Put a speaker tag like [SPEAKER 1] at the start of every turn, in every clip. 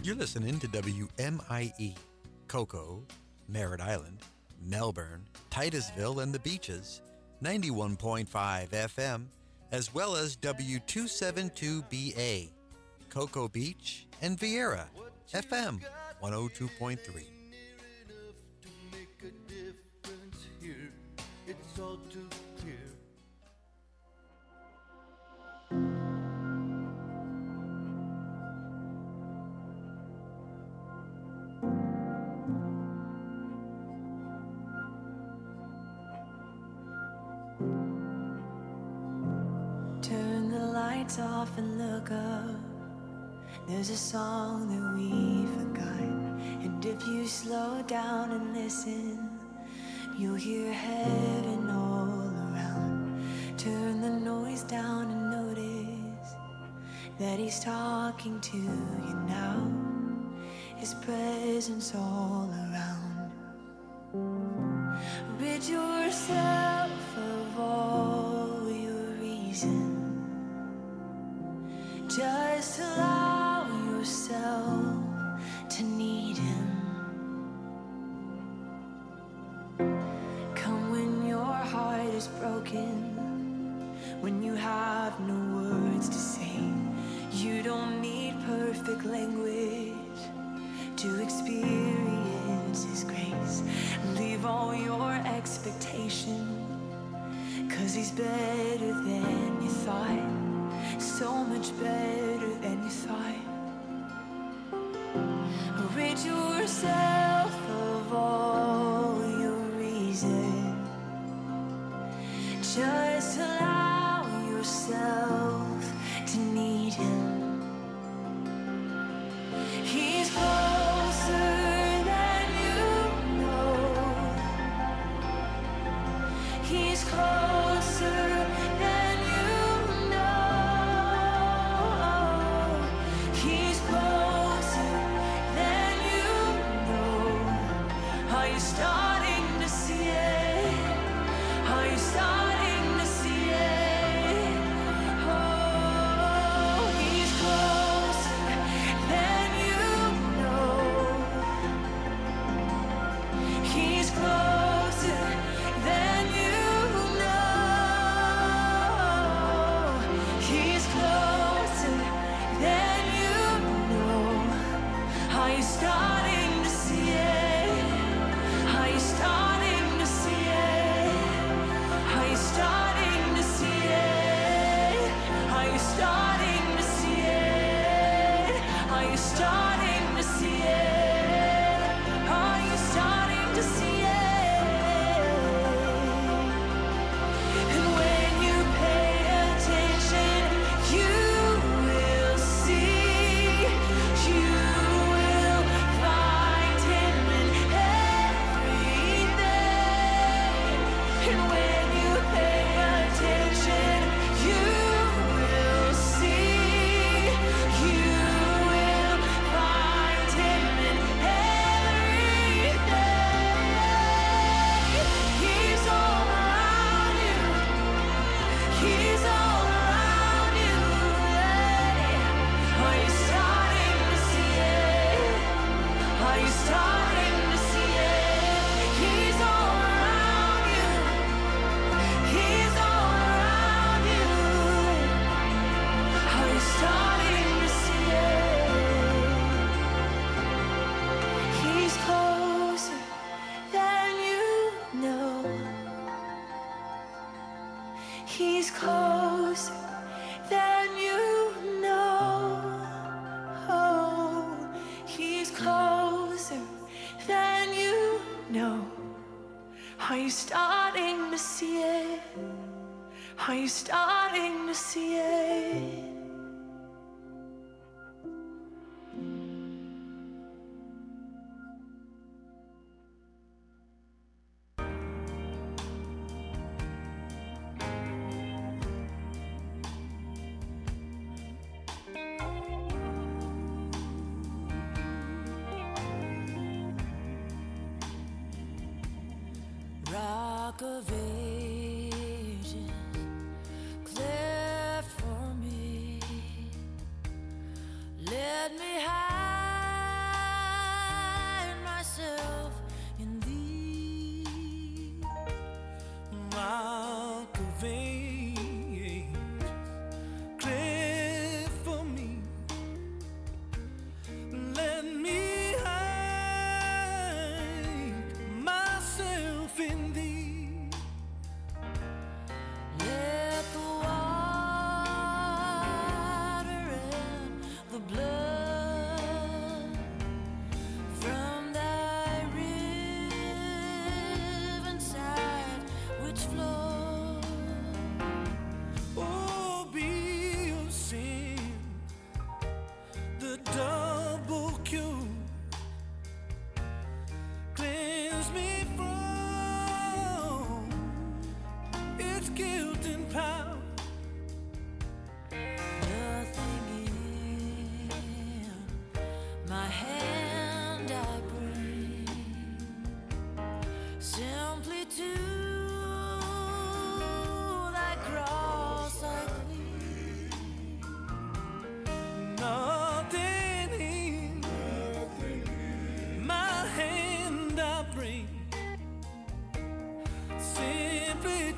[SPEAKER 1] You're listening to WMIE, Cocoa, Merritt Island, Melbourne, Titusville, and the Beaches, 91.5 FM, as well as W272BA, Cocoa Beach, and Vieira, FM 102.3.
[SPEAKER 2] It's all too clear.
[SPEAKER 3] Turn the lights off and look up. There's a song that we forgot. And if you slow down and listen, you'll hear heaven all around. Turn the noise down and notice that he's talking to you now. His presence all around. Rid yourself of all your reason. Just allow yourself to need him. Come when your heart is broken, when you have no words to say. You don't need perfect language to experience his grace. Leave all your expectation, 'cause he's better than you thought. So much better than you thought. Rid yourself of all your reason. Just allow yourself to need him. He's closer than you know. He's closer than you know. He's closer than you know. Are you starting to see it? Are you starting to see it? Oh, he's closer than you know. He's closer than you know. He's closer than you know. Are you starting to see it? Are you starting to see it? Are you starting to see it? Are you starting to see it? Are you starting to see it? Are you starting to see it? And when you pay attention, you will see. You will find him in everything. And when you pay attention, you will see. You will find him in everything. He's all around you. He's all around you. Are you starting to see it? Are you starting to see it? He's all around you. He's all around you. Are you starting to see it? He's closer than you know. He's closer than you know. Oh, he's closer than you know. Are you starting to see it? Are you starting to see it? Rock of ages, clear for me. Let me hide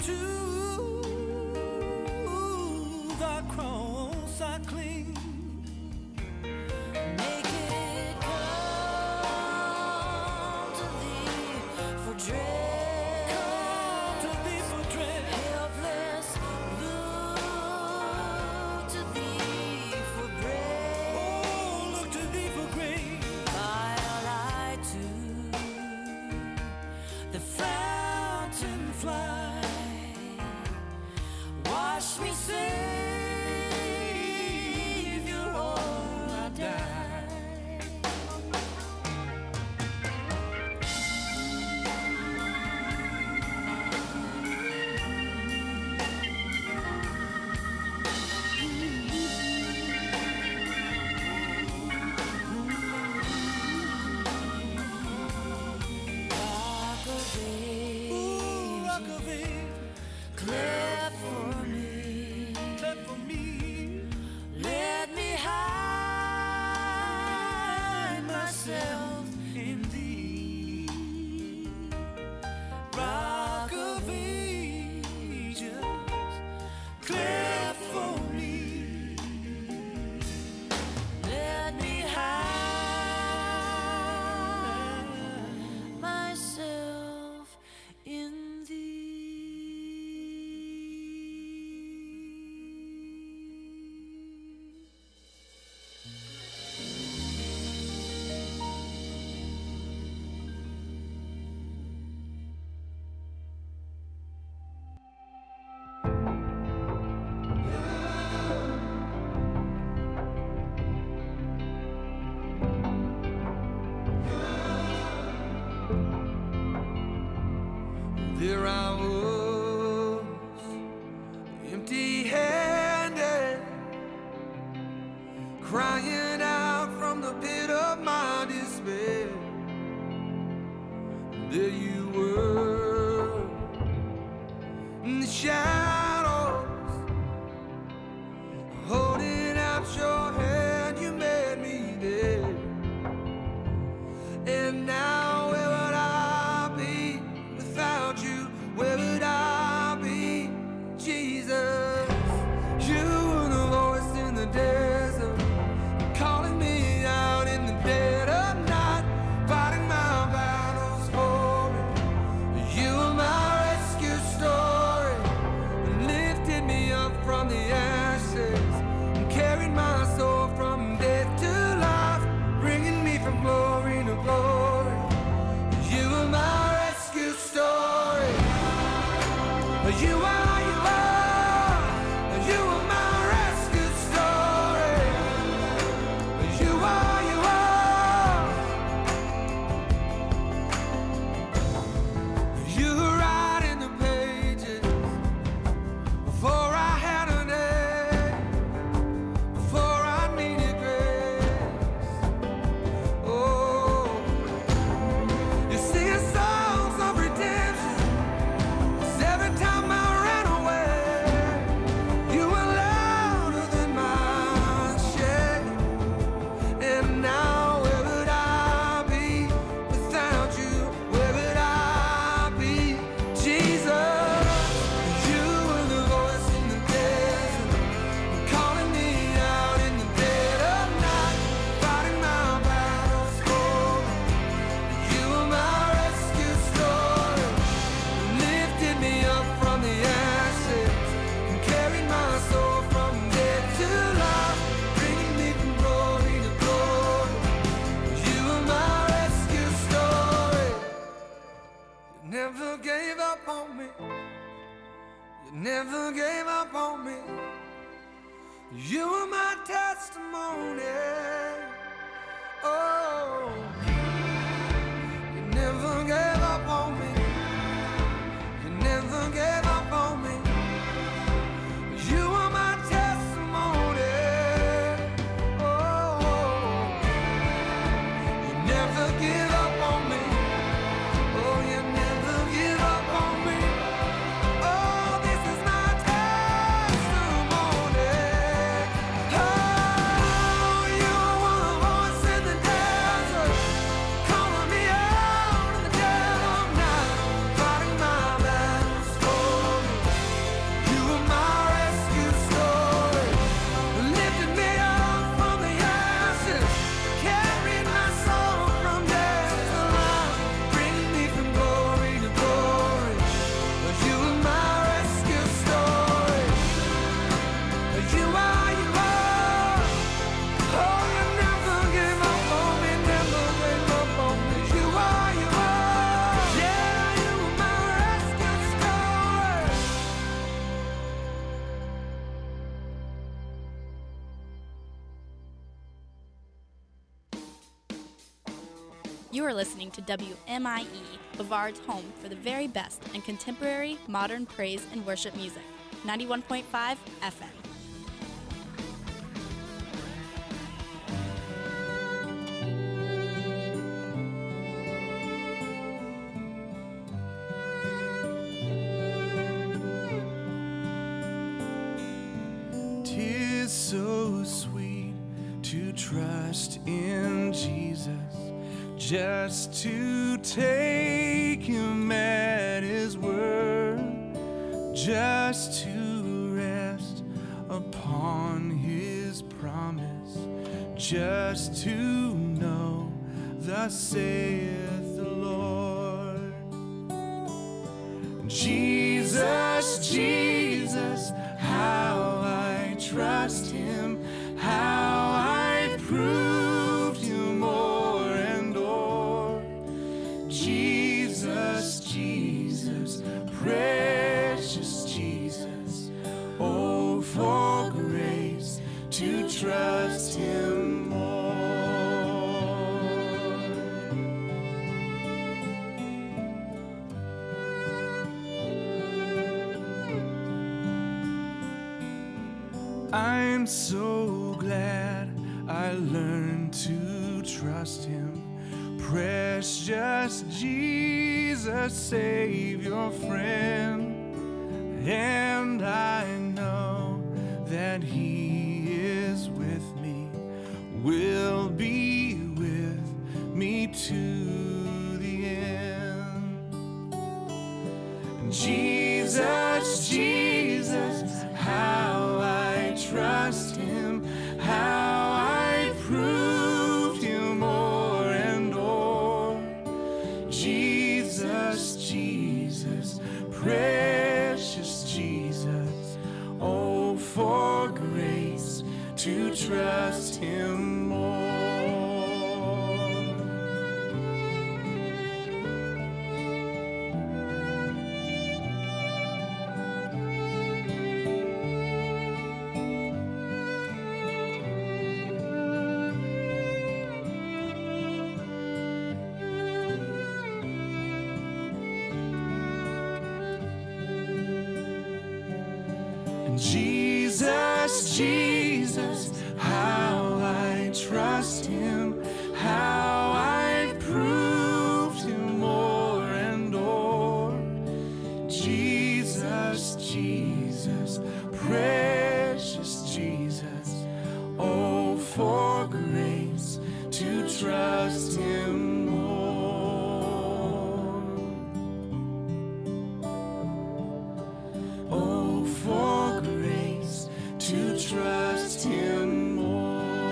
[SPEAKER 2] to thy cross I cling.
[SPEAKER 3] Make it come to thee for dread.
[SPEAKER 2] Come to thee for dread.
[SPEAKER 3] Helpless, look to thee for bread.
[SPEAKER 2] Oh, look to thee for grace.
[SPEAKER 3] While I to the fountain fly, wash me, Savior, or I die. Rock of
[SPEAKER 2] Ooh, rock of ages,
[SPEAKER 3] cleft for me.
[SPEAKER 2] cleft for me.
[SPEAKER 3] Let me hide myself
[SPEAKER 2] In thee, rock of ages, cleft for me.
[SPEAKER 3] Let me hide myself in thee.
[SPEAKER 2] There I was, empty-handed, crying out from the pit of my despair. There you were, in the shadows, holding out your hand. You made me there. And now where would I be without you? Where would I be, Jesus? You were the voice in the desert, calling me out in the dead of night, fighting my battles for me. You were my rescue story, lifted me up from the ashes, and carried my soul from death to life, bringing me from glory to glory. You are my rescue story. You are, you are, you are my rescue story. You are, you are. You write in the pages before I had a name, before I needed grace. Oh, you sing songs of redemption. 'Cause every time I ran away, you were louder than my shame. And now where would I be without you? Where would I be, Jesus? You were the voice in the desert, calling me out in the dead of night, fighting my battles for me. You were my rescue story, lifted me up from the ashes, and carried my soul from death to life, bringing me from glory to glory. You were my rescue story. You never gave up on me. You never gave up on me. You were my testimony. Oh, you never gave up on me. You never gave up on me. You were my testimony. Oh, you never give up on me. Oh, you never give up on me. Oh, this is my testimony. Oh, you were the voice in the day.
[SPEAKER 4] You are listening to WMIE, Bavard's home for the very best in contemporary, modern praise and worship music. 91.5 FM.
[SPEAKER 2] Tis so sweet to trust in Jesus, just to take him at his word, just to rest upon his promise, just to know thus saith the Lord. Jesus, Jesus, how I trust him, how I proved him o'er and o'er. Jesus, Jesus, precious Jesus, oh, for grace to trust him more. I'm so glad I learned to trust him. Precious Jesus, Savior, friend. And I know that he is with me, will be with me to the end. Jesus, Jesus, how I trust him, how I proved him o'er and o'er. Jesus, Jesus, precious Jesus, oh, for grace to trust him more. Jesus, Jesus, how I trust him, how I proved him o'er and o'er. Jesus, Jesus, precious Jesus, oh, for grace to trust him more. Oh, for grace to trust him more.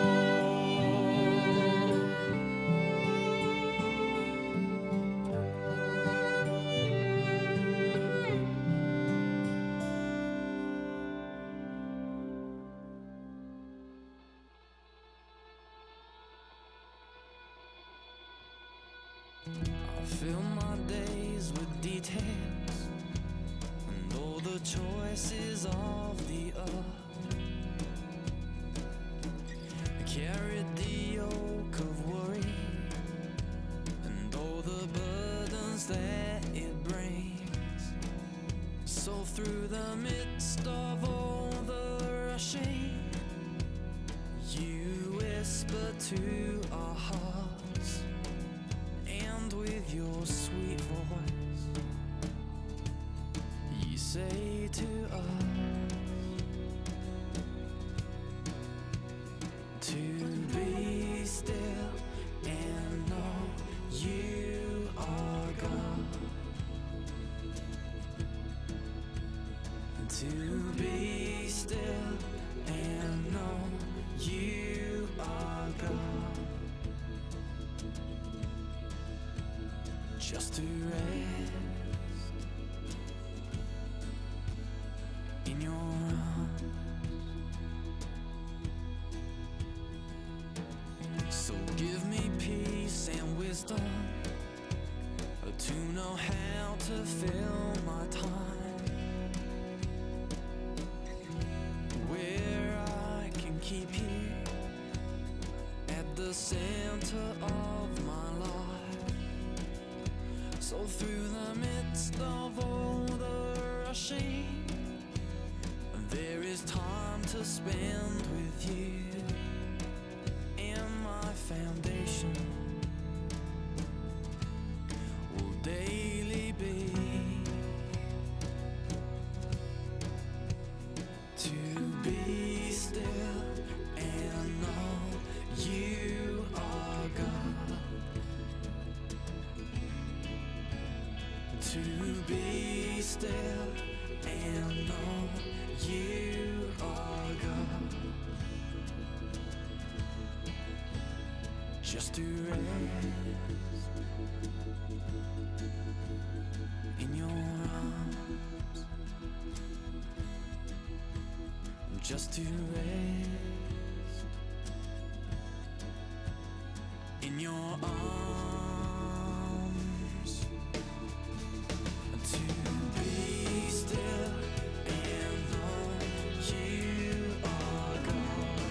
[SPEAKER 5] I fill my days with details and all the choices of the earth. I carried the yoke of worry and all the burdens that it brings. So through the midst of all the rushing, you whisper to our hearts, and with your sweet voice, you say to us to be still and know you are God. To be still and know you are God. Just to rest in your arms. So give me peace and wisdom to know how to fill my time, where I can keep you at the center of my life. through the midst of all the rushing, there is time to spend with you. And my foundation will daily be to be still and know you are God. To be still and know you are God. Just to rest in your arms. Just to rest in your arms. To be still and know you are God.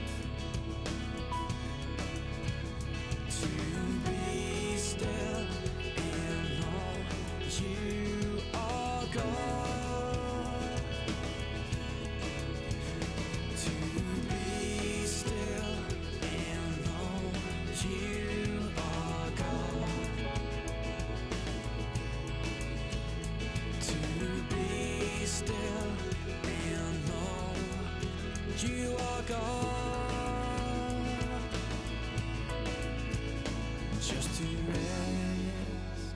[SPEAKER 5] To be still and know you are God. To be still and know you are God. To be still and know you are God. Just to rest.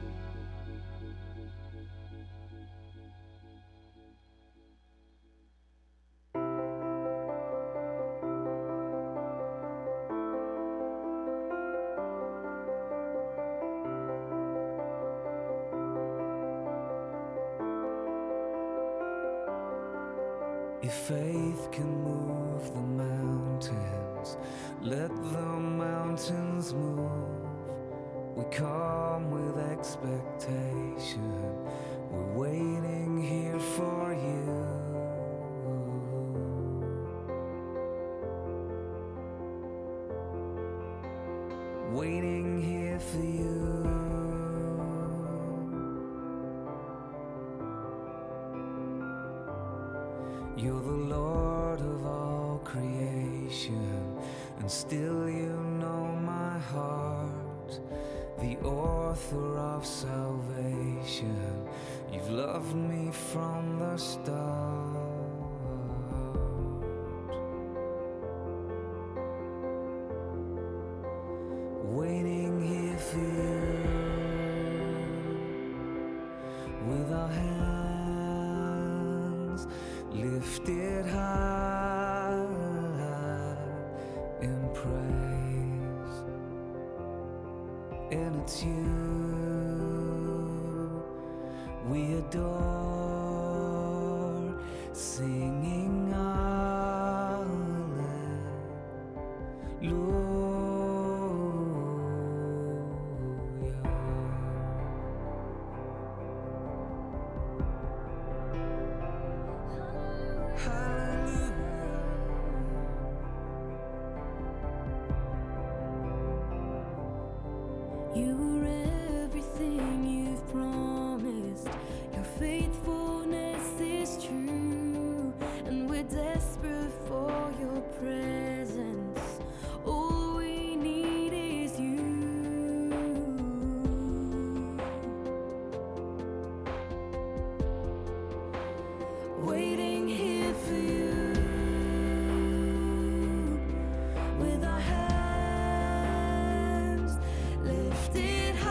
[SPEAKER 5] If faith can move the mountains, let the mountains move. We come with expectation, we're waiting here for you. Waiting here for you. You're the Lord of all creation, and still you know my heart. The author of salvation, you've loved me from the start. Waiting here for you, with our hands lifted high in praise. And it's you we adore, singing hallelujah.
[SPEAKER 3] You are everything you've promised. Your faithfulness is true, and we're desperate for your presence. All we need is you. Waiting here for you, with our hands lifted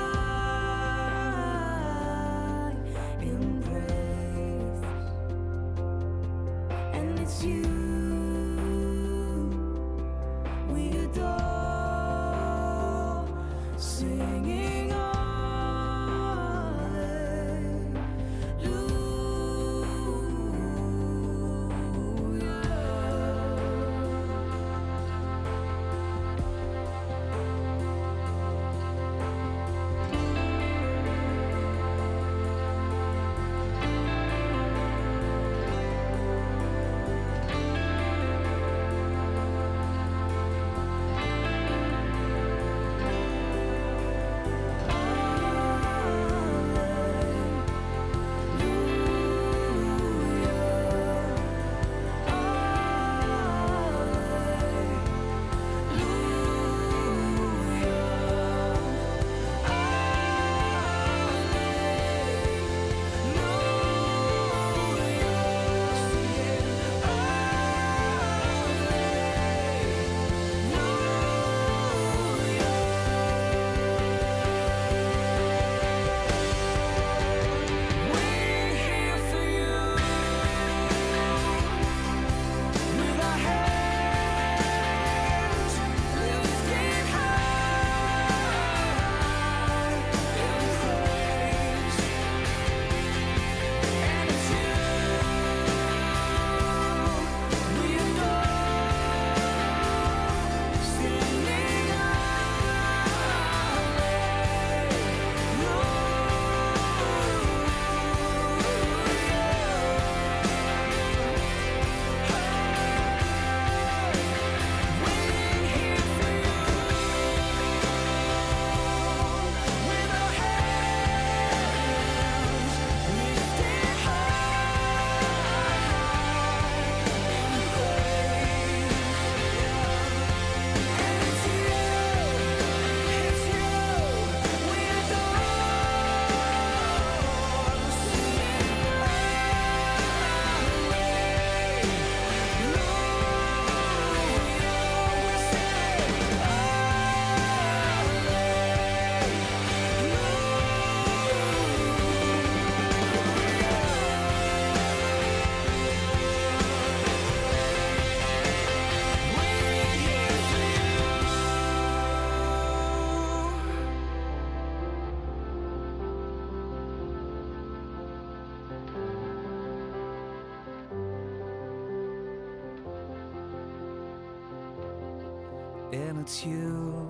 [SPEAKER 2] and it's you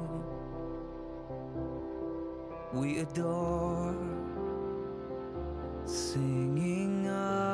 [SPEAKER 2] we adore, singing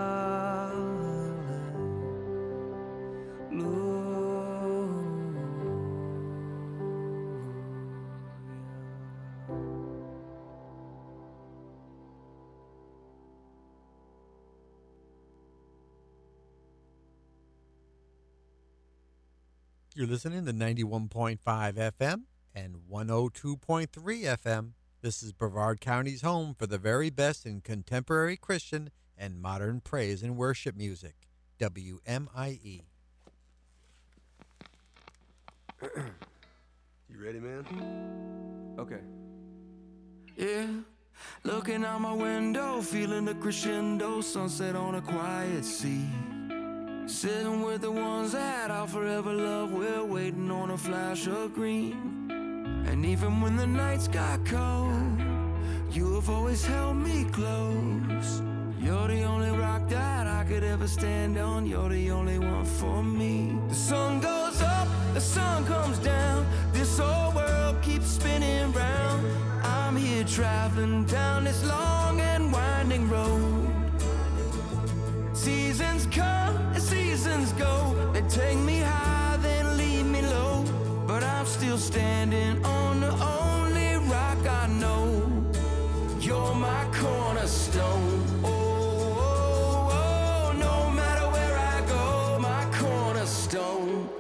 [SPEAKER 1] You're listening to 91.5 FM and 102.3 FM. This is Brevard County's home for the very best in contemporary Christian and modern praise and worship music. WMIE.
[SPEAKER 6] You ready, man? Okay.
[SPEAKER 2] Yeah, looking out my window, feeling the crescendo, sunset on a quiet sea. Sitting with the ones that I'll forever love, we're waiting on a flash of green. And even when the nights got cold, you have always held me close. You're the only rock that I could ever stand on, you're the only one for me. The sun goes up, the sun comes down, this whole world keeps spinning round. I'm here traveling down this long and winding road. Seasons come and seasons go, they take me high, then leave me low. But I'm still standing on the only rock I know. You're my cornerstone. Oh, oh, oh, no matter where I go, my cornerstone.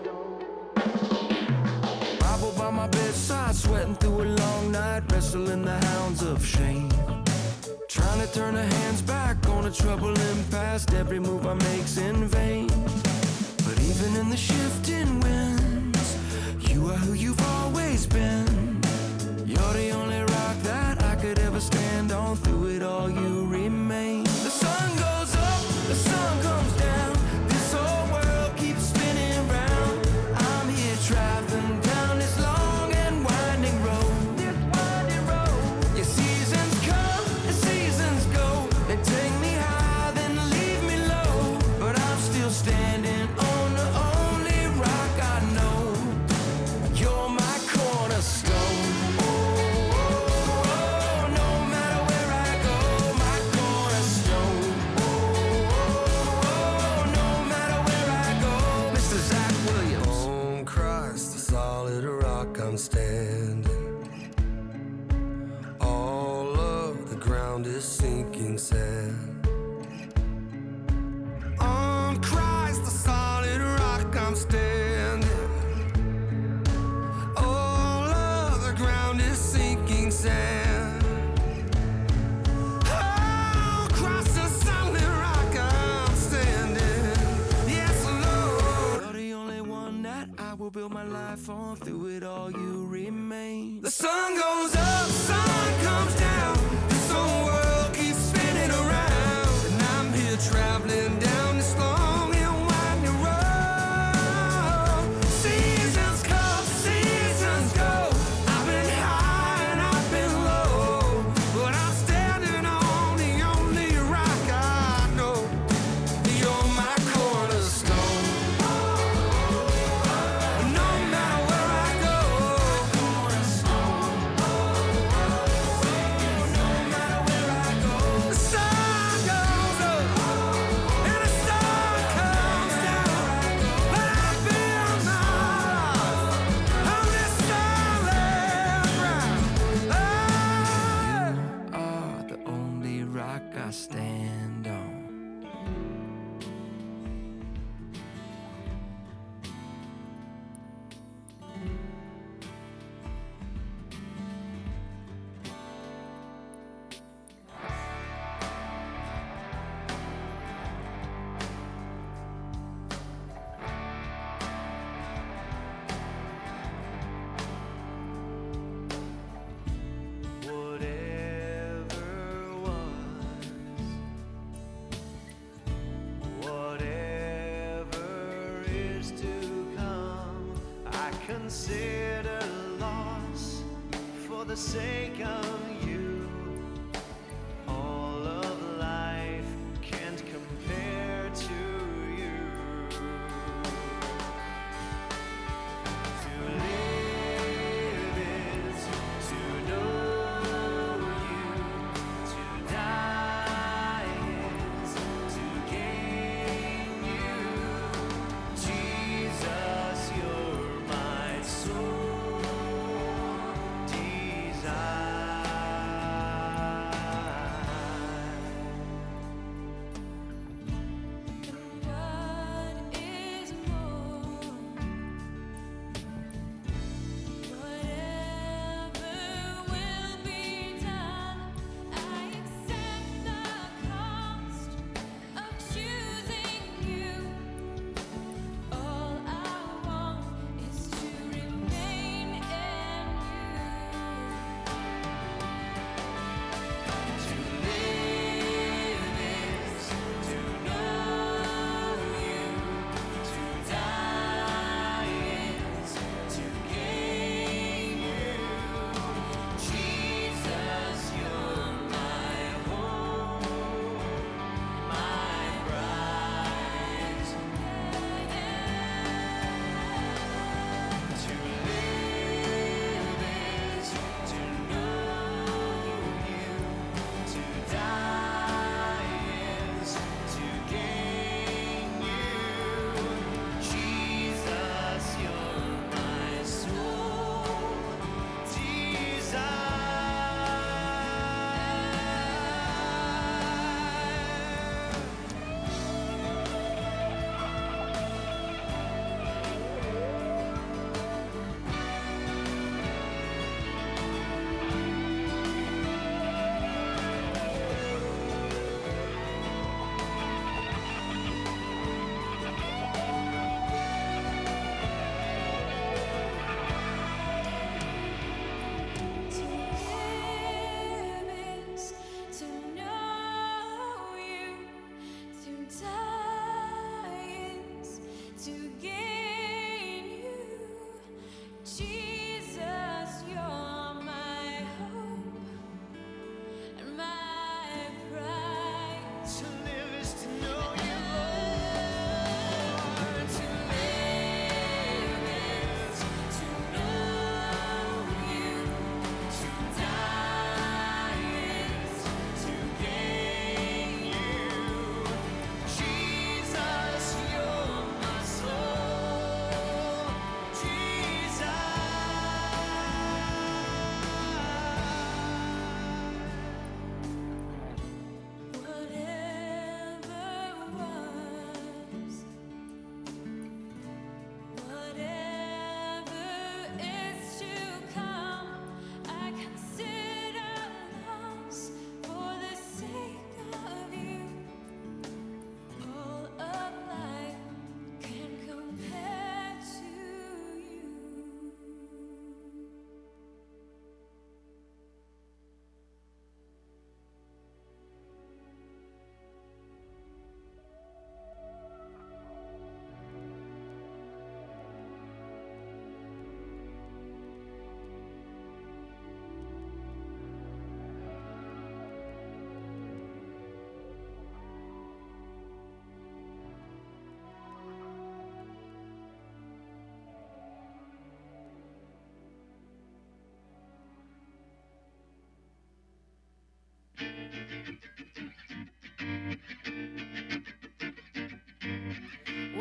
[SPEAKER 2] Bible by my bedside, sweating through a long night, wrestling the hounds of shame. Trying to turn the hands back on a troubling past, every move I make's in vain. But even in the shifting winds, you are who you've always been. You're the only rock that I could ever stand on, through it all you remain. The sun goes up, the sun comes down, this whole world keeps spinning round. I'm here traveling down this long and winding road. Your seasons come and seasons go, they take me high, then leave me low. But I'm still standing on the only rock I know. You're my cornerstone. Oh, oh, oh, no matter where I go, my cornerstone. Oh, oh, oh, no matter where I go, Mr. Zach Williams.
[SPEAKER 6] On Christ, the solid rock I'm standing. All of the ground is sinking sand. On Christ, the solid rock I'm standing. All of the ground is sinking sand. Oh, Christ, the solid rock I'm standing. Yes, Lord.
[SPEAKER 2] You're the only one that I will build my life on, through it all you remain.
[SPEAKER 6] The sun goes up, sun comes down, this whole world keeps spinning around. And I'm here traveling down this long and winding road. Seasons come, seasons go, I've been high and I've been low, but I'm standing on the only rock I know. You're my cornerstone. No matter where I go, no matter where I go, the sun goes up and the sun comes down, but I build my life on this solid ground.
[SPEAKER 2] You are the only rock I stand on.
[SPEAKER 7] Whatever is to come, I consider loss for the sake of you. All of life can't compare to you. To live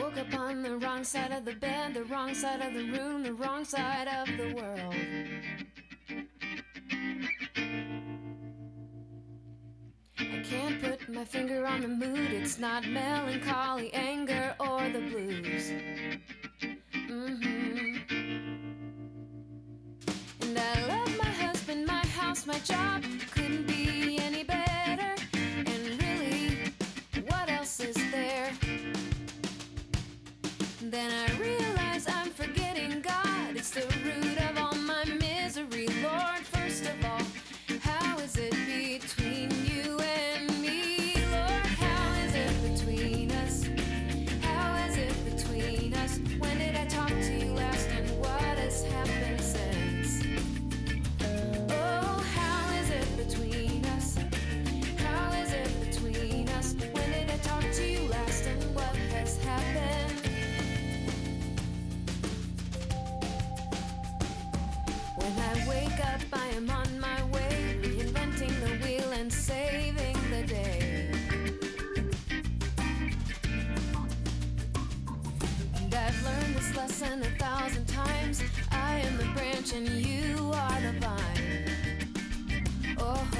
[SPEAKER 8] woke up on the wrong side of the bed, the wrong side of the room, the wrong side of the world. I can't put my finger on the mood. It's not melancholy, anger, or the blues. And I love my husband, my house, my job. Couldn't be any better. And really, what else is there? Then I realize I'm forgetting God. It's the root of all my misery. Lord, first of all, how is it between you and me? Lord, how is it between us? How is it between us? When did I talk to you last, and what has happened since? Oh, how is it between us? How is it between us? When did I talk to you last, and what has happened? When I wake up, I am on my way, reinventing the wheel and saving the day. And I've learned this lesson 1,000 times. I am the branch and you are the vine. Oh,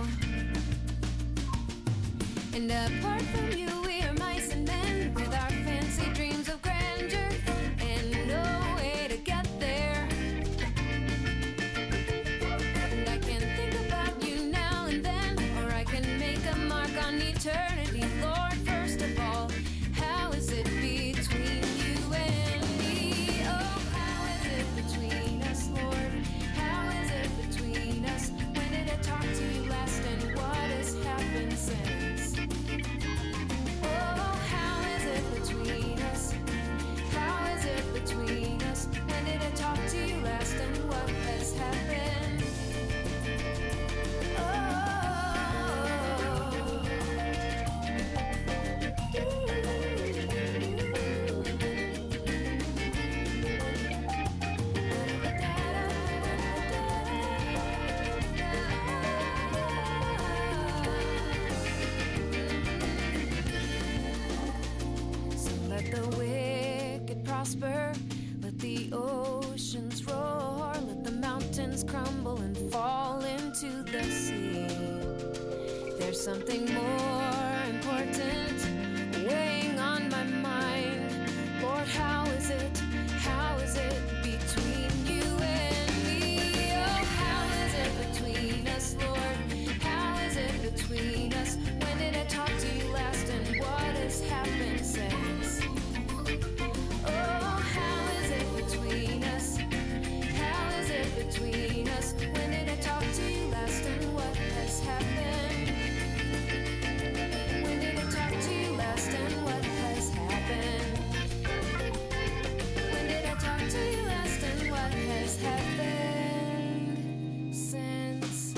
[SPEAKER 8] and apart from you, we are mice and men with our fancy dreams of grandeur and no way to get there. And I can think about you now and then, or I can make a mark on eternity. Lord, first of all, how is it between you and me? Oh, how is it between us, Lord? How is it between us? When did I talk to you last, and what has happened since? Oh, how is it between us? How is it between us? When did I talk to you last, and what has happened? So let the wicked prosper, let the oceans roar, let the mountains crumble and fall into the sea. There's something more important weighing on my mind. Lord, how is it between you and me? Oh, how is it between us, Lord? How is it between us? When did I talk to you last, and what has happened since? Oh, how is it between us? How is it between us? When did I talk to you last, and what has happened? When did I talk to you last, and what has happened? When did I talk to you last, and what has happened since?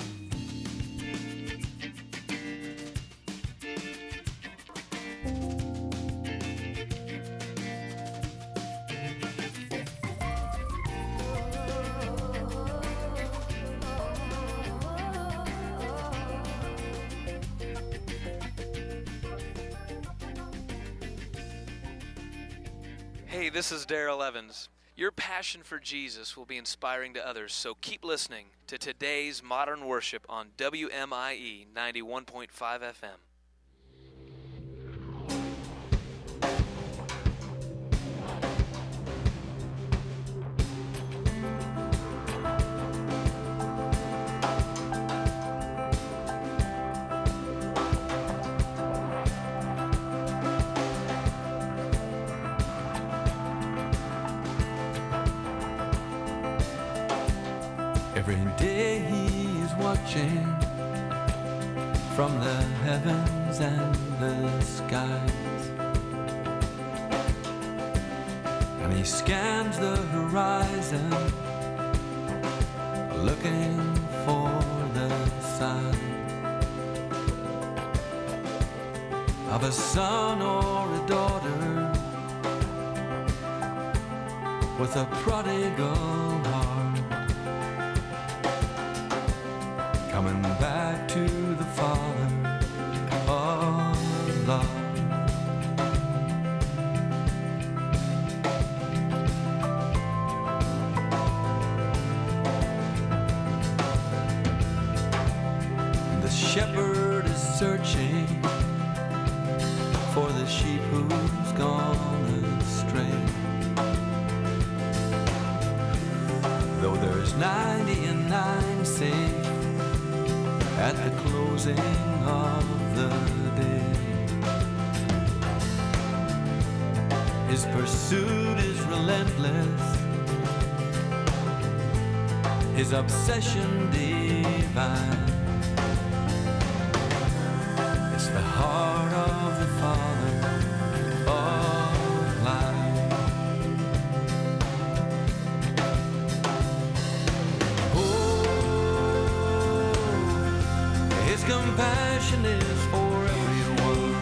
[SPEAKER 9] Hey, this is Daryl Evans. Your passion for Jesus will be inspiring to others, so keep listening to today's Modern Worship on WMIE 91.5 FM.
[SPEAKER 2] Every day he is watching from the heavens and the skies, and he scans the horizon looking for the sign of a son or a daughter with a prodigal heart, coming back to the Father of love.
[SPEAKER 5] shepherd is searching for the sheep who's gone astray. Though there's 99 safe at the closing of the day, his pursuit is relentless, his obsession divine. It's the heart of the Father of life. Oh, his compassion is for everyone.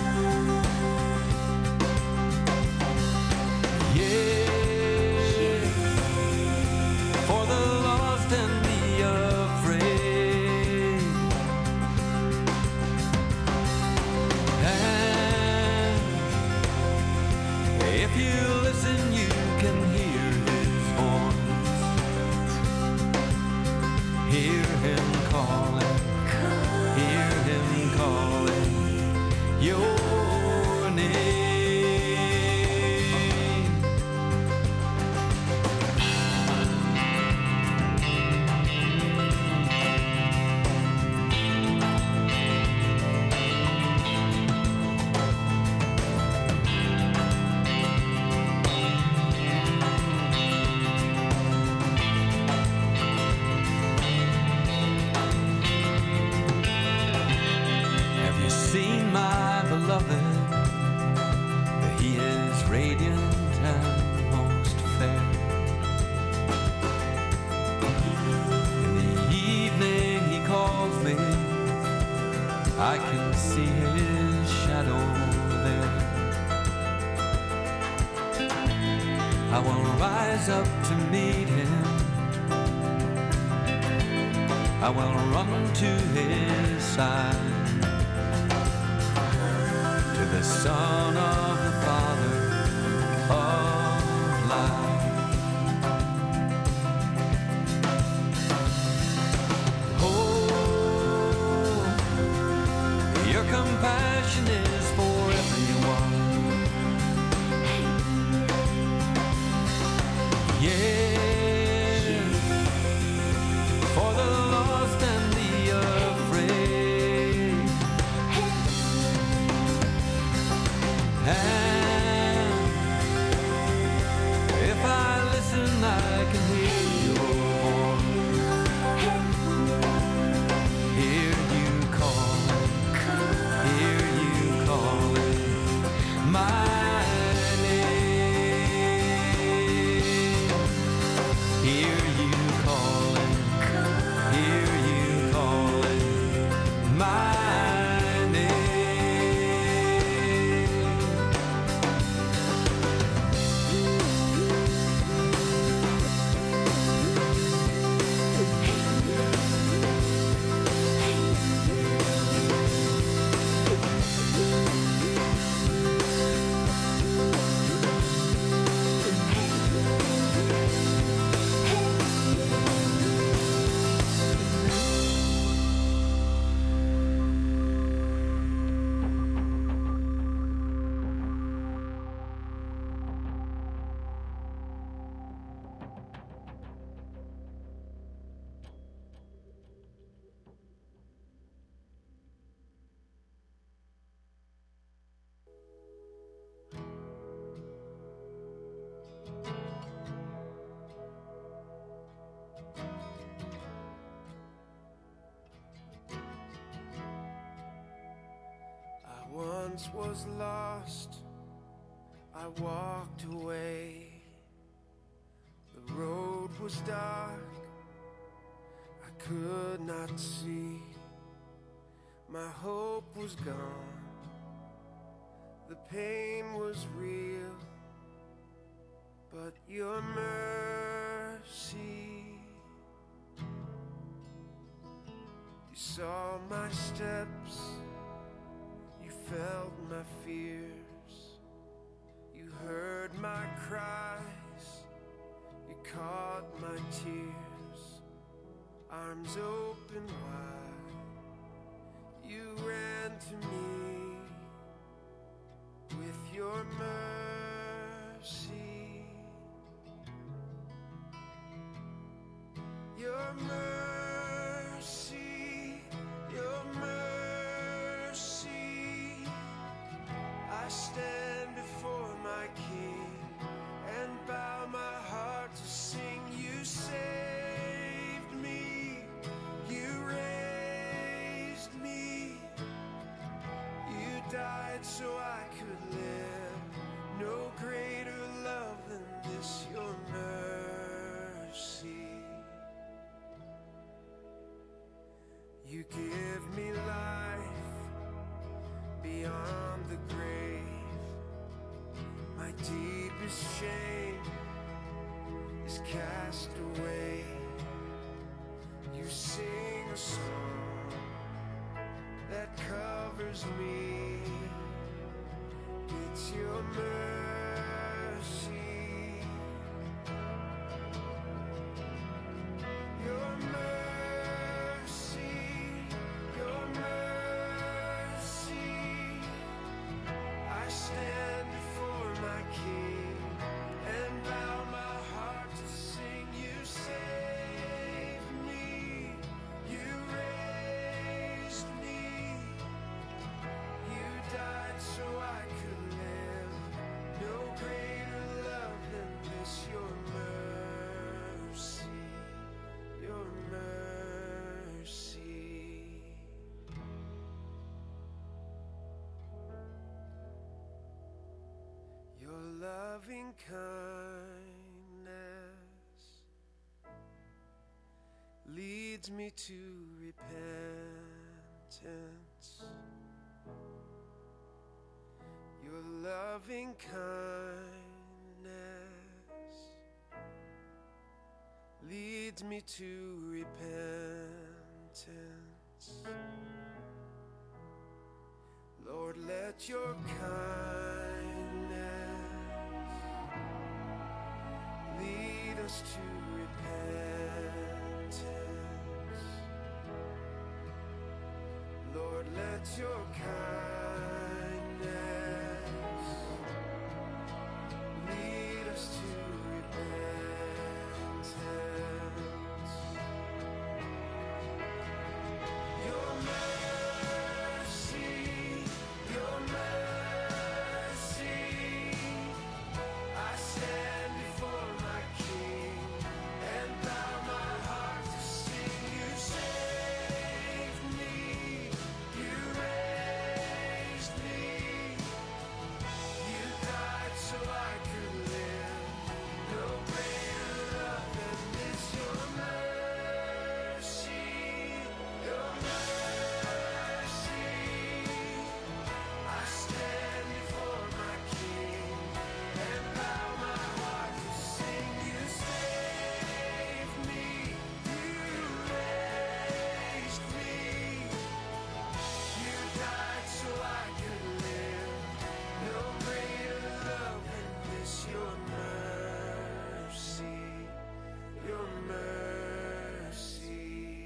[SPEAKER 5] Yeah, for the lost and the afraid. And if you listen, you can hear his voice. Hear him calling, hear him calling your name. Have you seen my beloved? He is radiant and most fair. In the evening he calls me, I can see his shadow there. I will rise up to meet him, I will run to his side, to the Son of the Father of life. Oh, your compassion is for everyone. Yeah, for the lost and the afraid. And if I listen, I can hear your voice. Hear you calling, hear you calling my name. Hear you calling, hear you calling my name.
[SPEAKER 6] I once was lost, I walked away. The road was dark, I could not see. My hope was gone, the pain was real, but your mercy, you saw my steps, you felt my fears, you heard my cries, you caught my tears. Arms open wide, to me with your mercy. Your mercy, your mercy. I stand before my King and bow my heart to sing. You saved me, you raised me, you died so I could live. No greater love than this, your mercy. You give me life beyond the grave. My deepest shame is cast away. You sing a song that covers me. It's your mercy. Your mercy, your mercy. I stand before my King and bow my heart to sing. You saved me, you raised me, you died so I could live. No greater love than this, your mercy, your mercy. Your loving kindness leads me to repentance. Your loving kindness leads me to repentance. Lord, let your kindness lead us to repentance. Lord, let your kindness lead us to repentance. Your mercy, your mercy. I stand before my King and bow my heart to sing. You saved me, you raised me, you died so I could live. No greater love than this, your mercy, your mercy. I stand before my King and bow my heart to sing. You saved me, you raised me, you died so I could live. No greater love than this, your mercy, your mercy.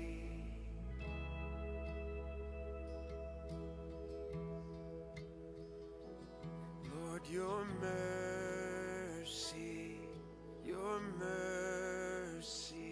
[SPEAKER 6] Lord, your mercy, your mercy.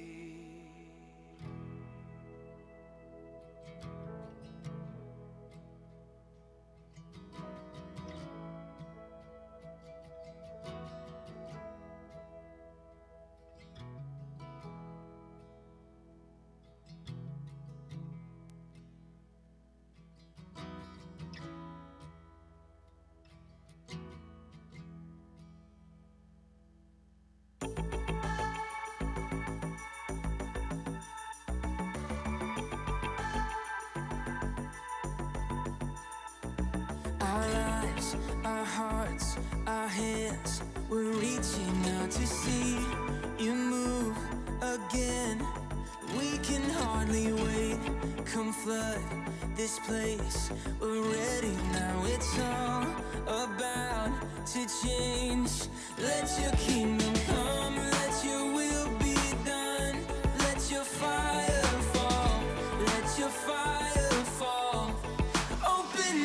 [SPEAKER 5] Our lives, our hearts, our hands, we're reaching out to see you move again. We can hardly wait. Come flood this place. We're ready now. It's all about to change. Let your kingdom come. Let your will be done. Let your fire fall. Let your fire fall. Open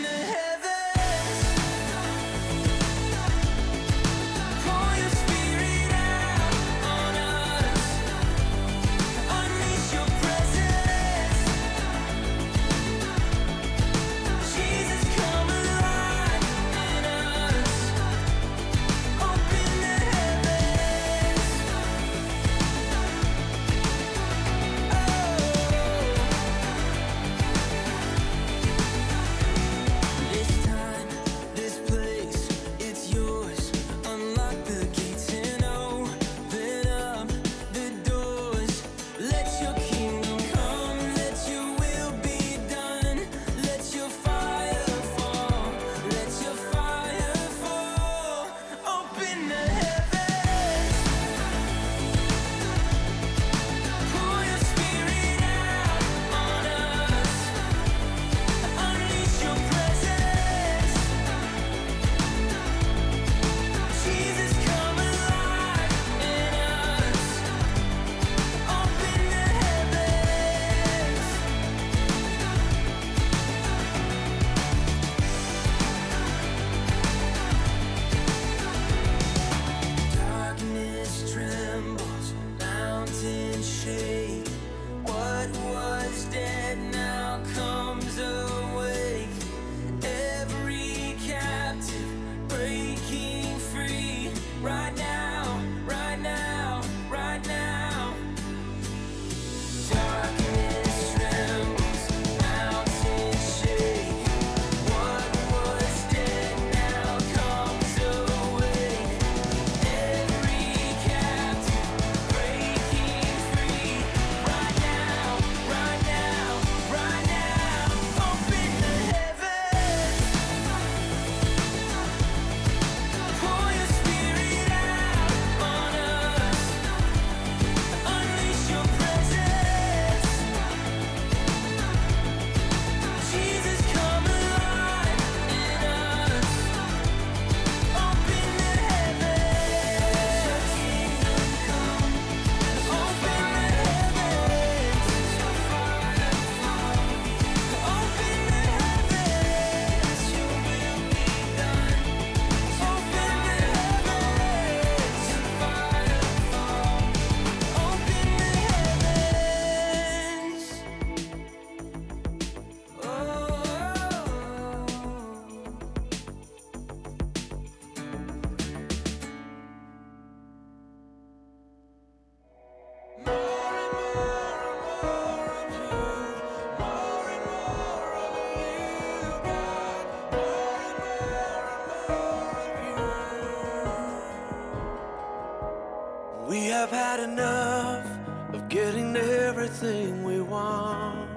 [SPEAKER 6] We have had enough of getting everything we want.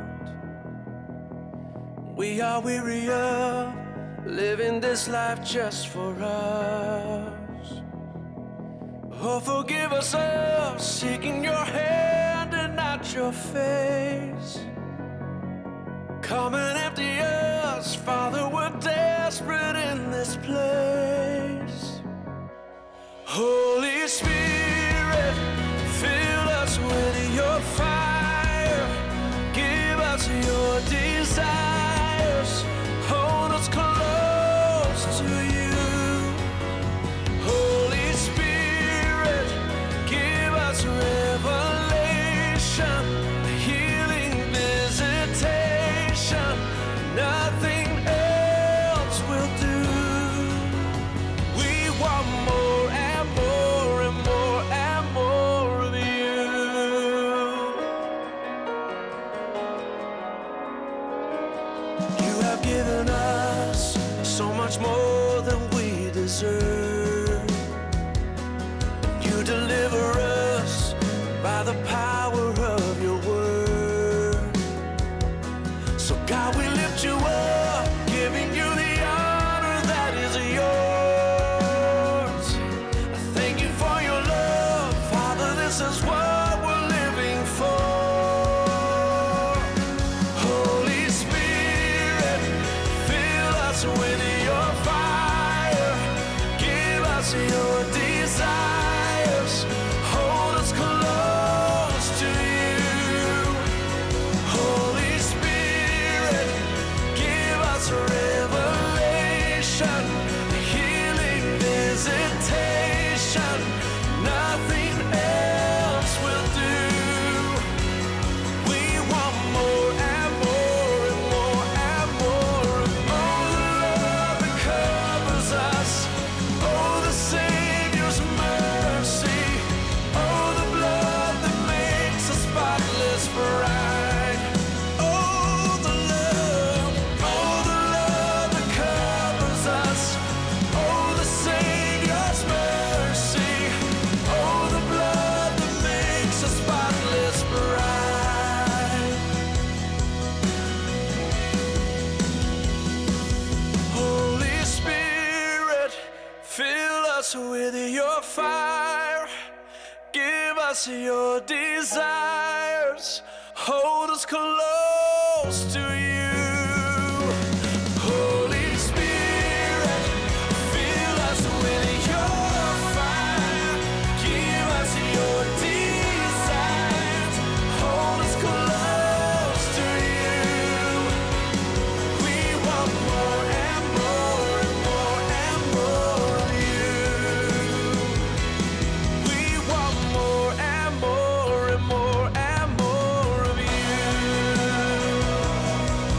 [SPEAKER 6] We are weary of living this life just for us. Oh, forgive us of seeking your hand and not your face. Come and empty us, Father, we're desperate in this place. Holy Spirit, fill us with your fire. Give us your desires. Hold us close to you. Holy Spirit, give us revelation, healing visitation. Nothing else will do. We want more and more and more and more of you. You have given us so much more than we deserve. You deliver us by the power of your word. So God, we lift you up, giving you the honor that is yours. I thank you for your love, Father, this is what we're living for. Holy Spirit, fill us with your fire. Give us your desires. Hold us close to you. Holy Spirit, give us revelation, healing visitation. Nothing else will do. We want more and more and more and more. Oh, the love that covers us. Oh, the Savior's mercy. Oh, the blood that makes us spotless bride. Oh, the love that covers us. Oh, the Savior's mercy. Oh, the blood that makes us spotless bride. Holy Spirit, fill us with your fire. Give us your desires. Hold us close to you. Holy Spirit, fill us with your fire. Give us your desires. Hold us close to you. We want more and more and more and more of you. We want more and more and more and more of you.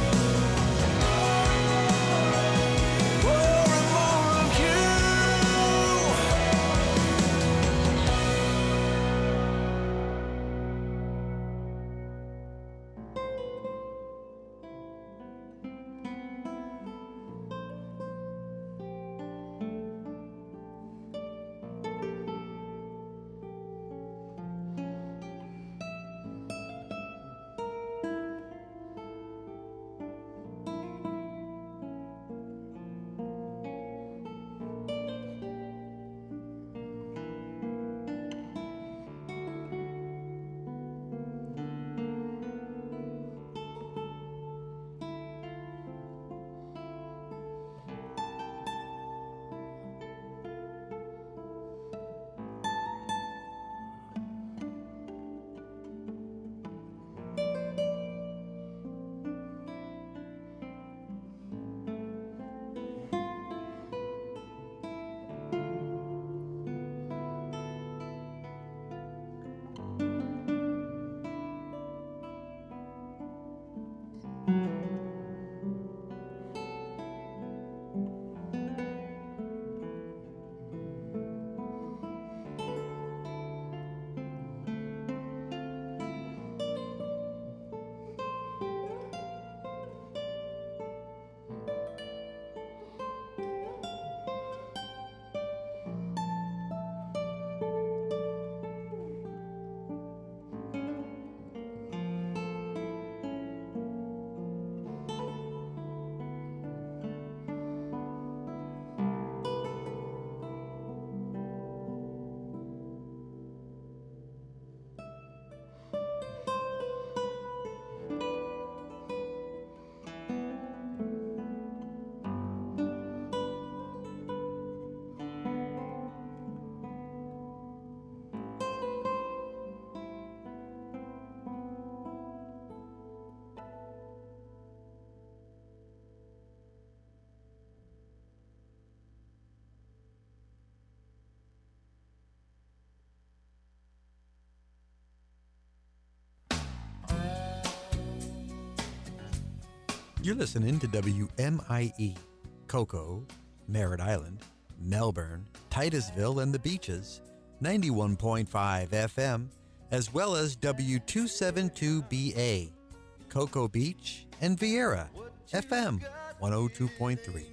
[SPEAKER 1] You're listening to WMIE, Cocoa, Merritt Island, Melbourne, Titusville, and the Beaches, 91.5 FM, as well as W272BA, Cocoa Beach, and Vieira, FM 102.3.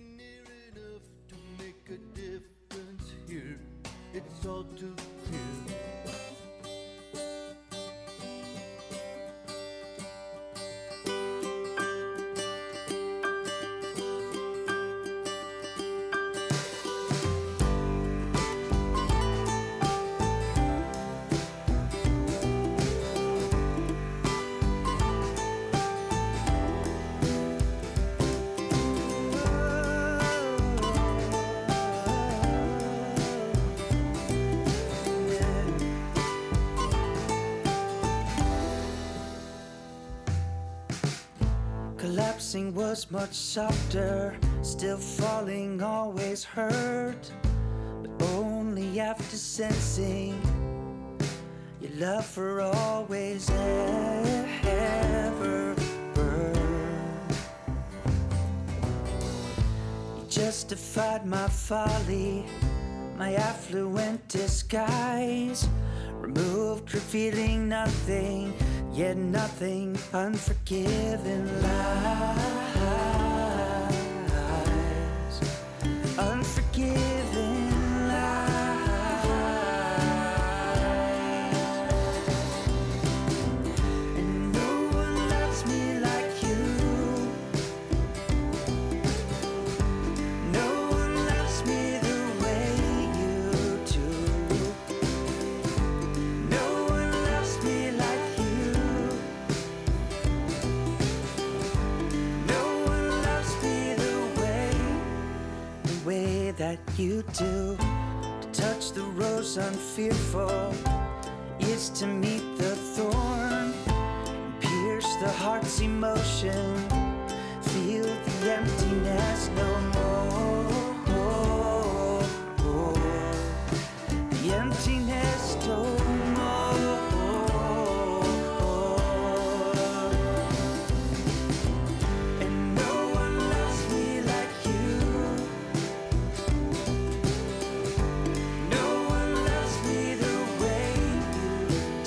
[SPEAKER 6] It's all too clear. Collapsing was much softer, still falling always hurt, but only after sensing your love for always ever burn. You justified my folly, my affluent disguise, removed revealing nothing, yet nothing, unforgiving lies, unforgiving lies. And no one loves me like you, no one loves me the way you do, no one loves me like you. That you do. To touch the rose unfearful is to me